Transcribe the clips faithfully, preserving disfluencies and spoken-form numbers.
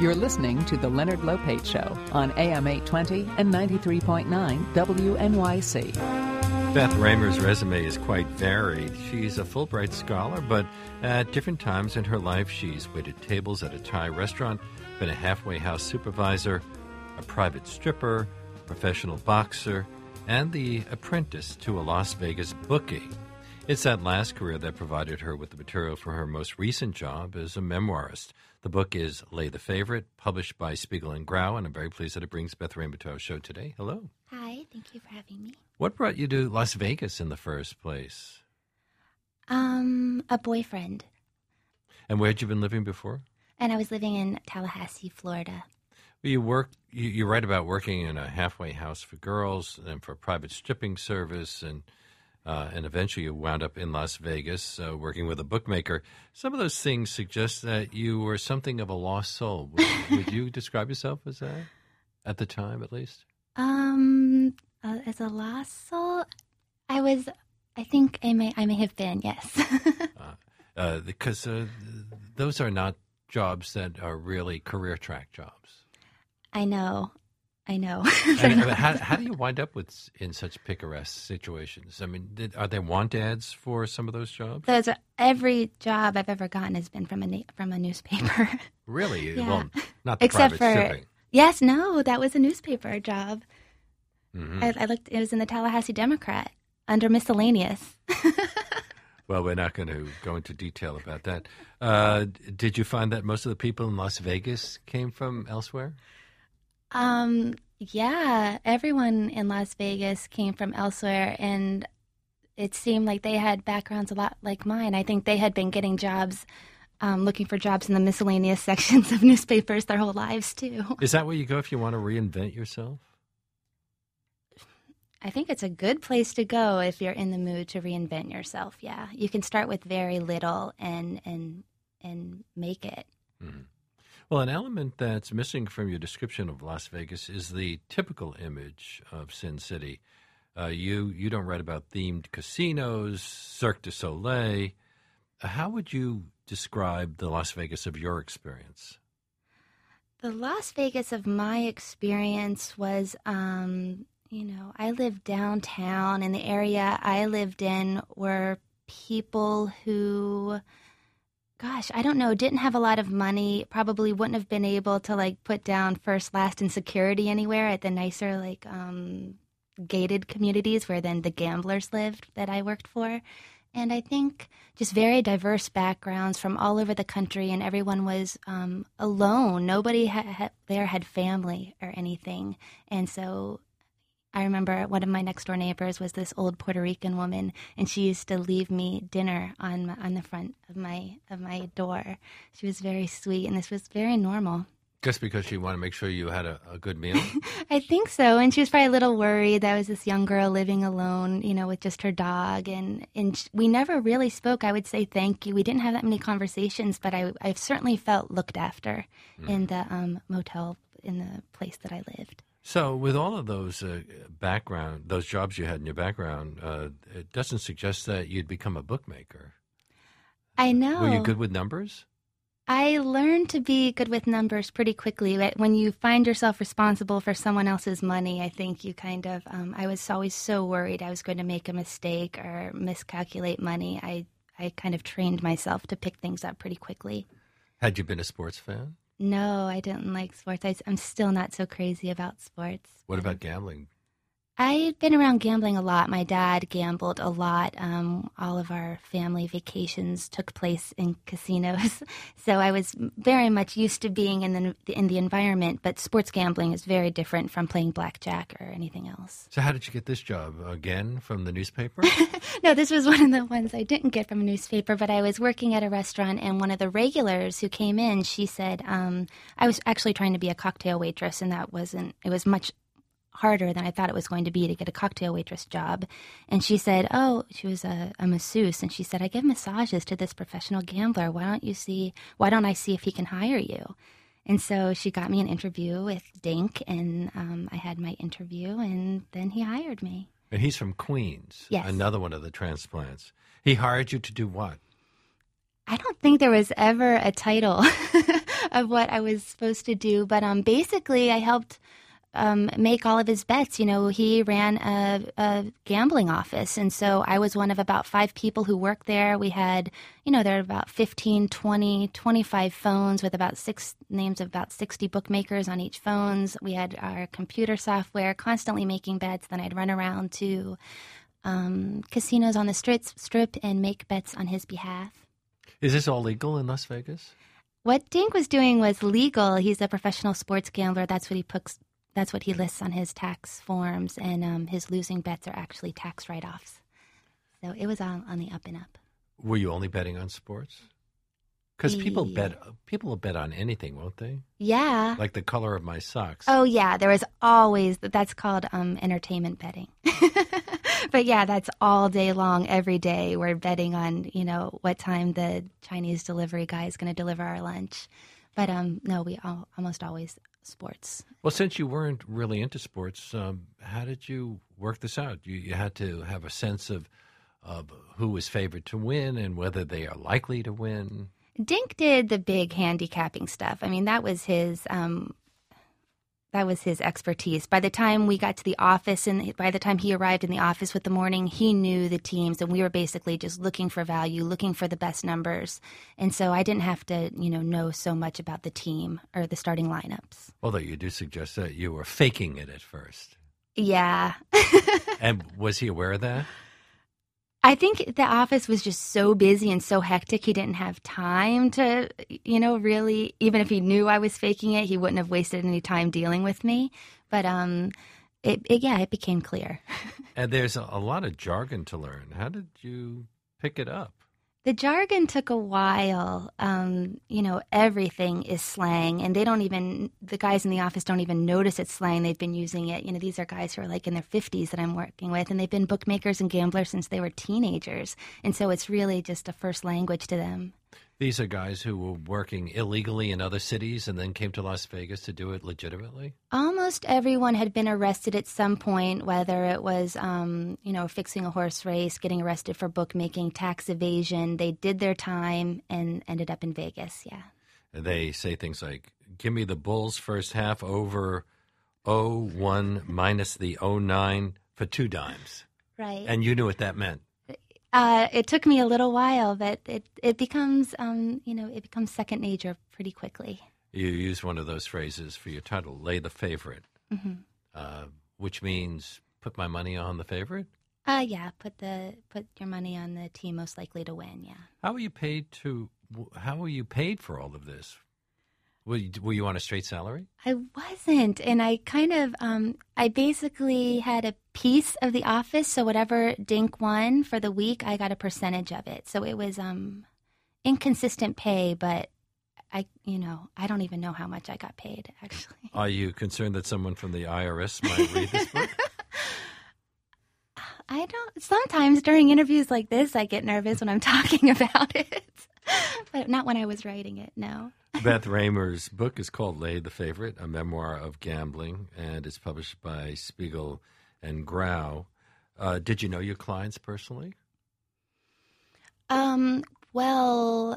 You're listening to The Leonard Lopate Show on A M eight twenty and ninety-three point nine W N Y C. Beth Raymer's resume is quite varied. She's a Fulbright scholar, but at different times in her life, she's waited tables at a Thai restaurant, been a halfway house supervisor, a private stripper, professional boxer, and the apprentice to a Las Vegas bookie. It's that last career that provided her with the material for her most recent job as a memoirist. The book is Lay the Favorite, published by Spiegel and Grau, and I'm very pleased that it brings Beth Raymer to our show today. Hello. Hi, thank you for having me. What brought you to Las Vegas in the first place? Um, a boyfriend. And where had you been living before? And I was living in Tallahassee, Florida. Well, you work. You, you write about working in a halfway house for girls and for a private stripping service, and uh, and eventually you wound up in Las Vegas uh, working with a bookmaker. Some of those things suggest that you were something of a lost soul. Would, would you describe yourself as that at the time, at least? Um, uh, as a lost soul, I was. I think I may. I may have been. Yes. uh, uh, because uh, those are not jobs that are really career track jobs. I know. I know. I mean, how, how do you wind up with in such picaresque situations? I mean, did, are there want ads for some of those jobs? Those are, every job I've ever gotten has been from a na- from a newspaper. Really? Yeah. Well, not the Except private for shipping. Yes, no, that was a newspaper job. Mm-hmm. I, I looked. It was in the Tallahassee Democrat under miscellaneous. Well, we're not going to go into detail about that. Uh, did you find that most of the people in Las Vegas came from elsewhere? Um, yeah, everyone in Las Vegas came from elsewhere, and it seemed like they had backgrounds a lot like mine. I think they had been getting jobs, um, looking for jobs in the miscellaneous sections of newspapers their whole lives, too. Is that where you go if you want to reinvent yourself? I think it's a good place to go if you're in the mood to reinvent yourself, yeah. You can start with very little and and and make it. Mm-hmm. Well, an element that's missing from your description of Las Vegas is the typical image of Sin City. Uh, you you don't write about themed casinos, Cirque du Soleil. How would you describe the Las Vegas of your experience? The Las Vegas of my experience was, um, you know, I lived downtown, and the area I lived in were people who... Gosh, I don't know, didn't have a lot of money, probably wouldn't have been able to, like, put down first, last, and security anywhere at the nicer, like, um, gated communities where then the gamblers lived that I worked for. And I think just very diverse backgrounds from all over the country, and everyone was um, alone. Nobody ha- ha- there had family or anything. And so... I remember one of my next-door neighbors was this old Puerto Rican woman, and she used to leave me dinner on my, on the front of my of my door. She was very sweet, and this was very normal. Just because she wanted to make sure you had a, a good meal? I think so, and she was probably a little worried that I was this young girl living alone, you know, with just her dog, and, and we never really spoke. I would say thank you. We didn't have that many conversations, but I, I certainly felt looked after mm. in the um, motel, in the place that I lived. So with all of those uh, background, those jobs you had in your background, uh, it doesn't suggest that you'd become a bookmaker. I know. Were you good with numbers? I learned to be good with numbers pretty quickly. When you find yourself responsible for someone else's money, I think you kind of, um, I was always so worried I was going to make a mistake or miscalculate money. I, I kind of trained myself to pick things up pretty quickly. Had you been a sports fan? No, I didn't like sports. I, I'm still not so crazy about sports. What about gambling? I've been around gambling a lot. My dad gambled a lot. Um, all of our family vacations took place in casinos. So I was very much used to being in the in the environment, but sports gambling is very different from playing blackjack or anything else. So how did you get this job? Again, from the newspaper? No, this was one of the ones I didn't get from a newspaper, but I was working at a restaurant, and one of the regulars who came in, she said, um, I was actually trying to be a cocktail waitress, and that wasn't, it was much harder than I thought it was going to be to get a cocktail waitress job. And she said, oh, she was a, a masseuse, and she said, I give massages to this professional gambler. Why don't you see, why don't I see if he can hire you? And so she got me an interview with Dink, and um, I had my interview, and then he hired me. And he's from Queens, yes. Another one of the transplants. He hired you to do what? I don't think there was ever a title of what I was supposed to do. But um, basically, I helped um, make all of his bets. You know, he ran a, a gambling office, and so I was one of about five people who worked there. We had, you know, there were about fifteen, twenty, twenty-five phones with about six names of about sixty bookmakers on each phones. We had our computer software, constantly making bets. Then I'd run around to um, casinos on the strip, strip and make bets on his behalf. Is this all legal in Las Vegas? What Dink was doing was legal. He's a professional sports gambler. That's what he puts. That's what he lists on his tax forms, and um, his losing bets are actually tax write-offs. So it was on, on the up and up. Were you only betting on sports? Because people Yeah. bet people will bet on anything, won't they? Yeah. Like the color of my socks. Oh, yeah. There was always, that's called um, entertainment betting. But yeah, that's all day long, every day. We're betting on, you know, what time the Chinese delivery guy is going to deliver our lunch. But um, no, we all, almost always sports. Well, since you weren't really into sports, um, how did you work this out? You, you had to have a sense of, of who was favored to win and whether they are likely to win. Dink did the big handicapping stuff. I mean, that was his um, that was his expertise. By the time we got to the office, and by the time he arrived in the office with the morning, he knew the teams, and we were basically just looking for value, looking for the best numbers. And so I didn't have to, you know, know so much about the team or the starting lineups. Although you do suggest that you were faking it at first. Yeah. And was he aware of that? I think the office was just so busy and so hectic, he didn't have time to, you know, really, even if he knew I was faking it, he wouldn't have wasted any time dealing with me. But, um, it, it yeah, it became clear. And there's a, a lot of jargon to learn. How did you pick it up? The jargon took a while. Um, you know, everything is slang, and they don't even, the guys in the office don't even notice it's slang. They've been using it. You know, these are guys who are like in their fifties that I'm working with, and they've been bookmakers and gamblers since they were teenagers. And so it's really just a first language to them. These are guys who were working illegally in other cities and then came to Las Vegas to do it legitimately? Almost everyone had been arrested at some point, whether it was, um, you know, fixing a horse race, getting arrested for bookmaking, tax evasion. They did their time and ended up in Vegas, yeah. They say things like, give me the Bulls first half over oh one minus the oh nine for two dimes. Right. And you knew what that meant. Uh, it took me a little while, but it, it becomes, um, you know, it becomes second nature pretty quickly. You used one of those phrases for your title, Lay the Favorite, Mm-hmm. uh, which means put my money on the favorite? Uh, yeah, put the put your money on the team most likely to win, yeah. How were you paid to, how were you paid for all of this? Were you, were you on a straight salary? I wasn't, and I kind of, um, I basically had a piece of the office, so whatever Dink won for the week, I got a percentage of it. So it was um, inconsistent pay, but I, you know, I don't even know how much I got paid, actually. Are you concerned that someone from the I R S might read this book? I don't, sometimes during interviews like this, I get nervous when I'm talking about it, but not when I was writing it, no. Beth Raymer's book is called Lay the Favorite, a memoir of gambling, and it's published by Spiegel and Grau. Uh, did you know your clients personally? Um, well,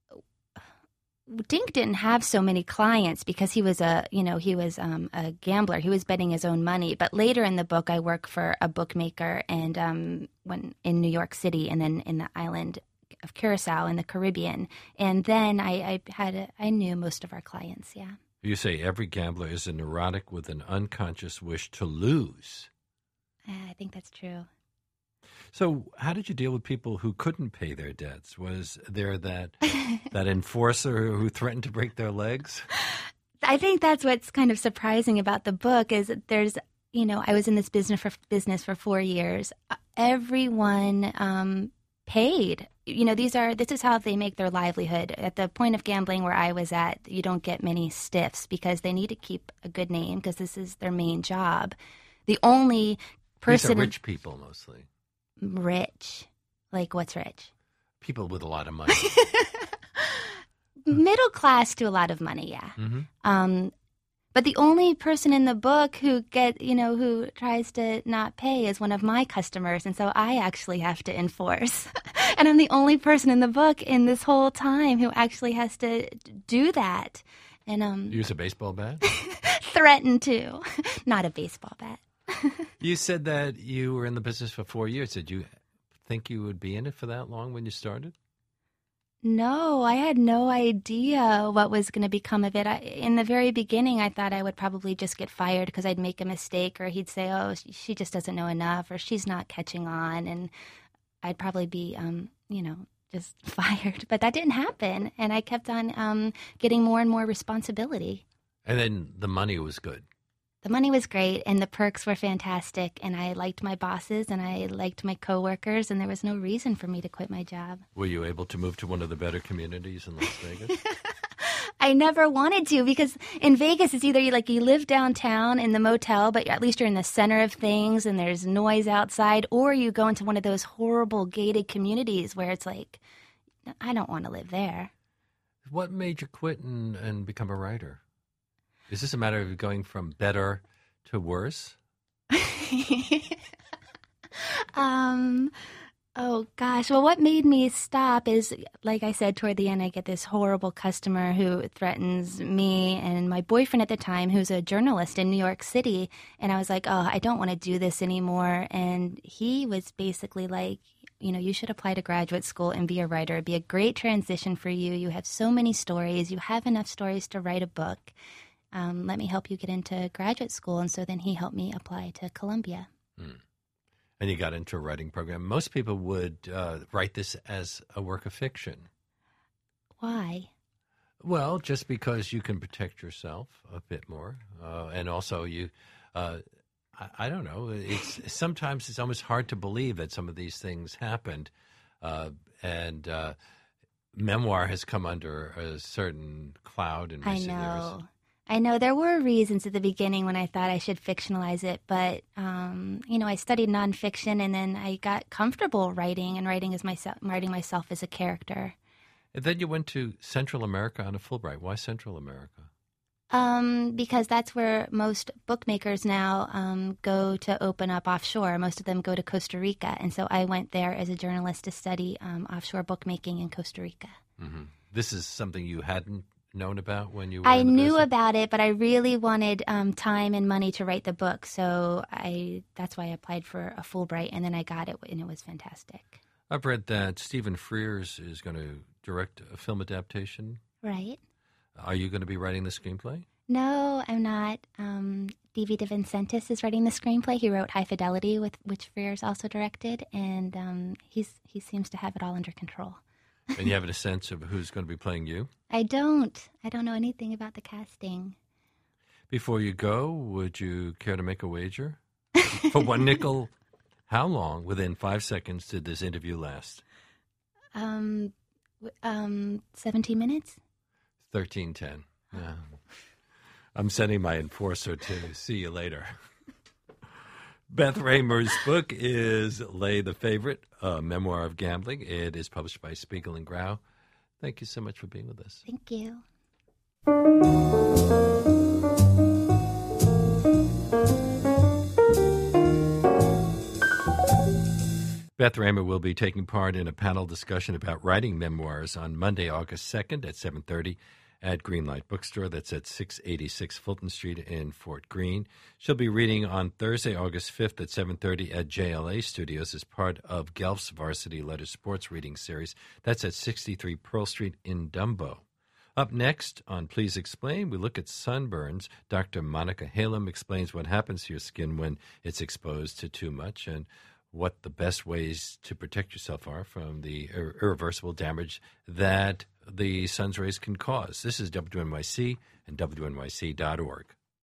Dink didn't have so many clients because he was a, you know, he was um, a gambler. He was betting his own money. But later in the book, I work for a bookmaker and um, when in New York City and then in the island of Curacao in the Caribbean. And then I, I had a, I knew most of our clients, yeah. You say every gambler is a neurotic with an unconscious wish to lose. I think that's true. So how did you deal with people who couldn't pay their debts? Was there that that enforcer who threatened to break their legs? I think that's what's kind of surprising about the book is that there's, you know, I was in this business for business for four years. Everyone um, paid. You know, these are this is how they make their livelihood. At the point of gambling where I was at, you don't get many stiffs because they need to keep a good name because this is their main job. The only person These are rich people mostly. Rich, like what's rich? People with a lot of money. Middle class to a lot of money, yeah. Mm-hmm. Um, but the only person in the book who get, you know, who tries to not pay is one of my customers, and so I actually have to enforce. And I'm the only person in the book in this whole time who actually has to do that. And um, use a baseball bat? Threaten to. Not a baseball bat. You said that you were in the business for four years. Did you think you would be in it for that long when you started? No, I had no idea what was going to become of it. I, in the very beginning, I thought I would probably just get fired because I'd make a mistake, or he'd say, oh, she just doesn't know enough, or she's not catching on, and I'd probably be, um, you know, just fired. But that didn't happen, and I kept on um, getting more and more responsibility. And then the money was good. The money was great, and the perks were fantastic, and I liked my bosses, and I liked my coworkers, and there was no reason for me to quit my job. Were you able to move to one of the better communities in Las Vegas? I never wanted to, because in Vegas, it's either you, like you live downtown in the motel, but at least you're in the center of things, and there's noise outside, or you go into one of those horrible gated communities where it's like, I don't want to live there. What made you quit and, and become a writer? Is this a matter of going from better to worse? um, oh, gosh. Well, what made me stop is, like I said, toward the end, I get this horrible customer who threatens me and my boyfriend at the time, who's a journalist in New York City. And I was like, oh, I don't want to do this anymore. And he was basically like, you know, you should apply to graduate school and be a writer. It'd be a great transition for you. You have so many stories. You have enough stories to write a book. Um, let me help you get into graduate school. And so then he helped me apply to Columbia. Hmm. And you got into a writing program. Most people would uh, write this as a work of fiction. Why? Well, just because you can protect yourself a bit more. Uh, and also you, uh, I, I don't know, it's sometimes it's almost hard to believe that some of these things happened. Uh, and uh, memoir has come under a certain cloud in recent I know. years. I know there were reasons at the beginning when I thought I should fictionalize it, but, um, you know, I studied nonfiction, and then I got comfortable writing and writing as myself, writing myself as a character. And then you went to Central America on a Fulbright. Why Central America? Um, because that's where most bookmakers now um, go to open up offshore. Most of them go to Costa Rica, and so I went there as a journalist to study um, offshore bookmaking in Costa Rica. Mm-hmm. This is something you hadn't known about when you were I in the knew business? about it, but I really wanted um, time and money to write the book, so I that's why I applied for a Fulbright, and then I got it, and it was fantastic. I've read that Stephen Frears is going to direct a film adaptation. Right. Are you going to be writing the screenplay? No, I'm not. Um, D V DeVincentis is writing the screenplay. He wrote High Fidelity, with which Frears also directed, and um, he's he seems to have it all under control. And you have a sense of who's going to be playing you? I don't. I don't know anything about the casting. Before you go, would you care to make a wager? For one nickel, how long, within five seconds, did this interview last? Um, um, seventeen minutes? thirteen ten. Yeah. I'm sending my enforcer to see you later. Beth Raymer's book is Lay the Favorite, a memoir of gambling. It is published by Spiegel and Grau. Thank you so much for being with us. Thank you. Beth Raymer will be taking part in a panel discussion about writing memoirs on Monday, August second at seven thirty at Greenlight Bookstore. That's at six eighty-six Fulton Street in Fort Greene. She'll be reading on Thursday, August fifth at seven thirty at J L A Studios as part of Guelph's Varsity Letter Sports Reading Series. That's at sixty-three Pearl Street in Dumbo. Up next on Please Explain, we look at sunburns. Doctor Monica Halem explains what happens to your skin when it's exposed to too much and what the best ways to protect yourself are from the ir- irreversible damage that the sun's rays can cause. This is W N Y C and W N Y C dot org.